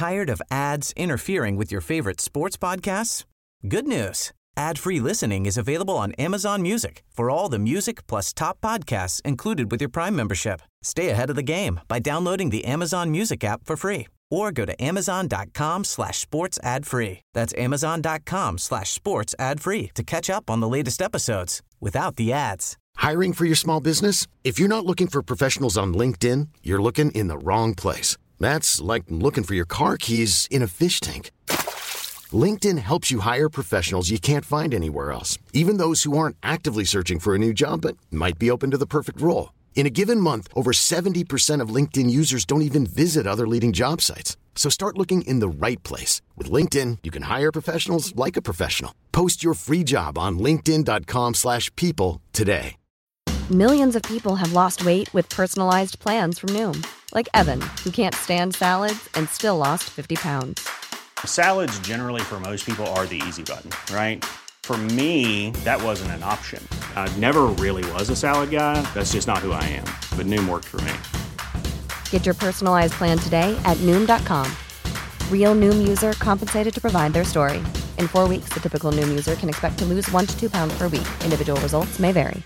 Tired of ads interfering with your favorite sports podcasts? Good news. Ad-free listening is available on Amazon Music for all the music plus top podcasts included with your Prime membership. Stay ahead of the game by downloading the Amazon Music app for free or go to amazon.com/sports ad free. That's amazon.com/sports ad free to catch up on the latest episodes without the ads. Hiring for your small business? If you're not looking for professionals on LinkedIn, you're looking in the wrong place. That's like looking for your car keys in a fish tank. LinkedIn helps you hire professionals you can't find anywhere else, even those who aren't actively searching for a new job but might be open to the perfect role. In a given month, over 70% of LinkedIn users don't even visit other leading job sites. So start looking in the right place. With LinkedIn, you can hire professionals like a professional. Post your free job on linkedin.com/people today. Millions of people have lost weight with personalized plans from Noom. Like Evan, who can't stand salads and still lost 50 pounds. Salads generally for most people are the easy button, right? For me, that wasn't an option. I never really was a salad guy. That's just not who I am. But Noom worked for me. Get your personalized plan today at Noom.com. Real Noom user compensated to provide their story. In 4 weeks, the typical Noom user can expect to lose 1 to 2 pounds per week. Individual results may vary.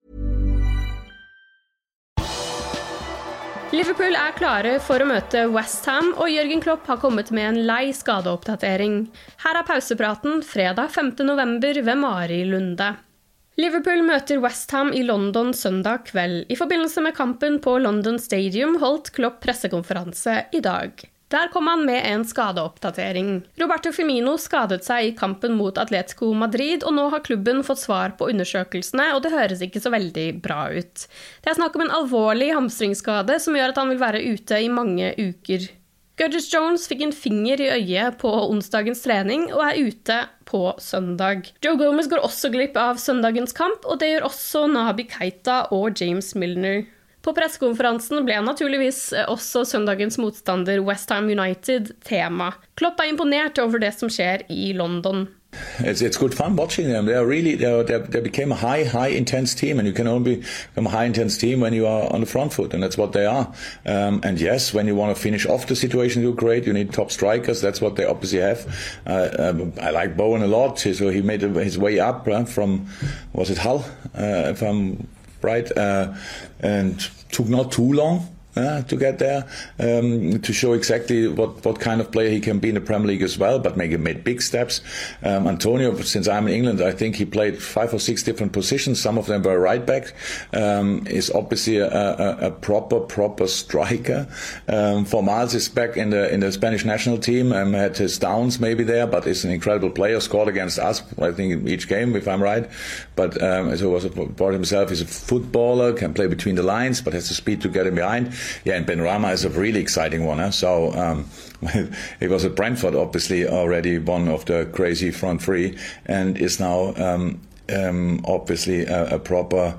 Liverpool klare for å møte West Ham, og Jürgen Klopp har kommet med en lei skadeoppdatering. Her pausepraten fredag 5. november ved Mari Lunde. Liverpool møter West Ham I London søndag kveld. I forbindelse med kampen på London Stadium holdt Klopp pressekonferanse I dag. Der kom han med en skadeoppdatering. Roberto Firmino skadet seg I kampen mot Atletico Madrid, og nå har klubben fått svar på undersøkelsene, og det høres ikke så veldig bra ut. Det snakk om en alvorlig hamstringsskade som gjør at han vil være ute I mange uker. Curtis Jones fikk en finger I øyet på onsdagens trening og ute på søndag. Joe Gomez går også glipp av søndagens kamp, og det gjør også Naby Keita og James Milner. På pressekonferansen ble naturligvis også søndagens motstander West Ham United tema. Klopp imponert over det som skjer I London. It's good fun watching them. They became a high intense team, and you can only become a high intense team when you are on the front foot, and that's what they are. And yes, when you want to finish off the situation, you're great. You need top strikers. That's what they obviously have. I like Bowen a lot, so he made his way up from, was it Hull, if I'm right, and took not too long to get there, to show exactly what kind of player he can be in the Premier League as well, but made big steps. Antonio, since I'm in England, I think he played 5 or 6 different positions. Some of them were right back. Is obviously a proper striker. Formal is back in the Spanish national team, had his downs maybe there, but is an incredible player, scored against us, I think, in each game, if I'm right. But so was about himself, he's a footballer, can play between the lines, but has the speed to get him behind. Yeah, and Benrahma is a really exciting one. Huh? So he was at Brentford, obviously, already one of the crazy front three, and is now obviously a proper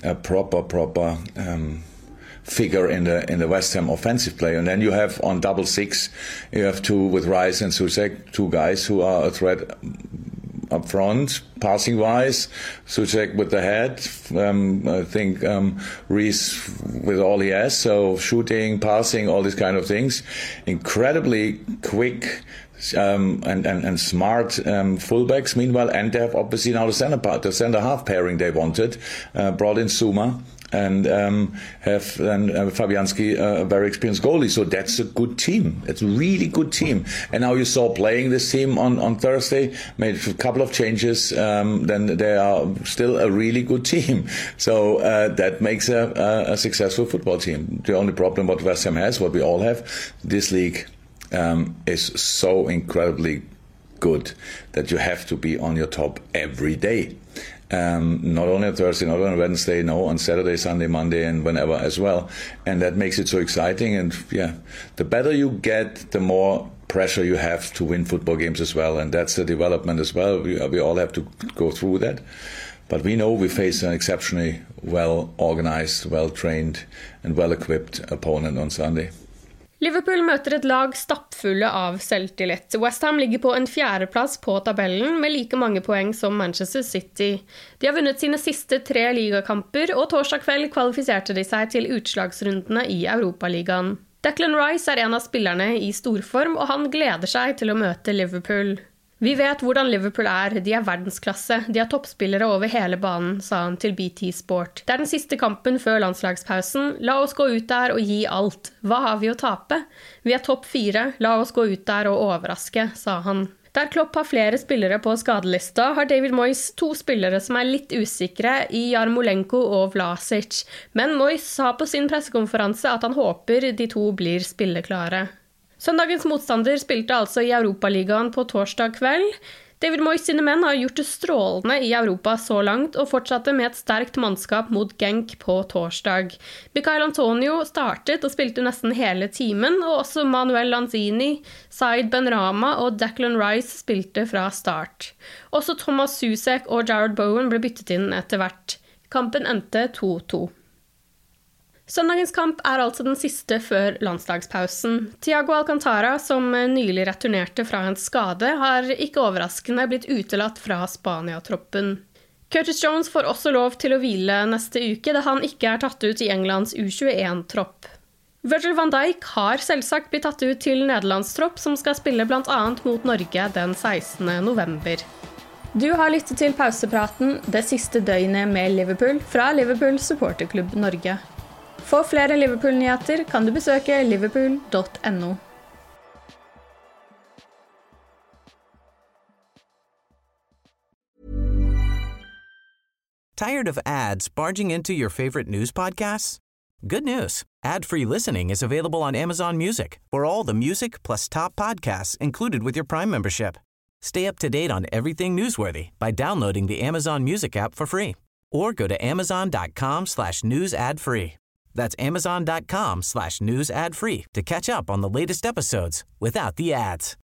figure in the West Ham offensive play. And then you have on 6-6, you have two with Rice and Souček, two guys who are a threat up front, passing wise. Souček with the head, I think Reece with all he has, so shooting, passing, all these kind of things. Incredibly quick and smart fullbacks meanwhile, and they have obviously now the centre half pairing they wanted, brought in Suma. And have Fabianski, a very experienced goalie. So that's a good team. It's a really good team. And now you saw playing this team on Thursday, made a couple of changes, then they are still a really good team. So that makes a successful football team. The only problem what West Ham has, what we all have, this league is so incredibly good that you have to be on your top every day. Not only on Thursday, not only on Wednesday, no, on Saturday, Sunday, Monday, and whenever as well. And that makes it so exciting. And yeah, the better you get, the more pressure you have to win football games as well. And that's the development as well. We all have to go through that. But we know we face an exceptionally well-organized, well-trained, and well-equipped opponent on Sunday. Liverpool møter et lag stappfulle av selvtillit. West Ham ligger på en 4. plass på tabellen med like mange poeng som Manchester City. De har vunnet sine siste 3 ligakamper, og torsdag kveld kvalifiserte de seg til utslagsrundene i Europaligaen. Declan Rice er en av spillerne i storform, og han gleder seg til å møte Liverpool. Vi vet hvordan Liverpool er, de er verdensklasse, de har toppspillere over hele banen, sa han til BT Sport. Det er den siste kampen før landslagspausen, la oss gå ut der og gi alt. Hva har vi å tape? Vi er topp 4, la oss gå ut der og overraske, sa han. Der Klopp har flere spillere på skadelista, har David Moyes 2 spillere som er litt usikre i Jarmolenko og Vlasic. Men Moyes sa på sin pressekonferanse at han håper de 2 blir spilleklare. Søndagens motstander spilte altså i Europaligaen på torsdag kveld. David Moyes sine menn har gjort det strålende i Europa så langt, og fortsatte med et sterkt mannskap mot Genk på torsdag. Mikael Antonio startet og spilte nesten hele timen, og også Manuel Lanzini, Said Benrahma og Declan Rice spilte fra start. Også Thomas Susek og Jared Bowen ble byttet inn etter hvert. Kampen endte 2-2. Søndagens kamp er altså den siste før landslagspausen. Thiago Alcantara, som nylig returnerte fra en skade, har ikke overraskende blitt utelatt fra Spania-troppen. Curtis Jones får også lov til å hvile neste uke, da han ikke er tatt ut i Englands U21-tropp. Virgil van Dijk har selvsagt blitt tatt ut til Nederlandstropp, som skal spille blant annet mot Norge den 16. november. Du har lyttet til pausepraten det siste døgnet med Liverpool fra Liverpool Supporterklubb Norge. For flere Liverpool-nyheter kan du besøke liverpool.no. Tired of ads barging into your favorite news podcasts? Good news. Ad-free listening is available on Amazon Music for all the music plus top podcasts included with your Prime membership. Stay up to date on everything newsworthy by downloading the Amazon Music app for free or go to amazon.com/news ad free. That's amazon.com/news ad free to catch up on the latest episodes without the ads.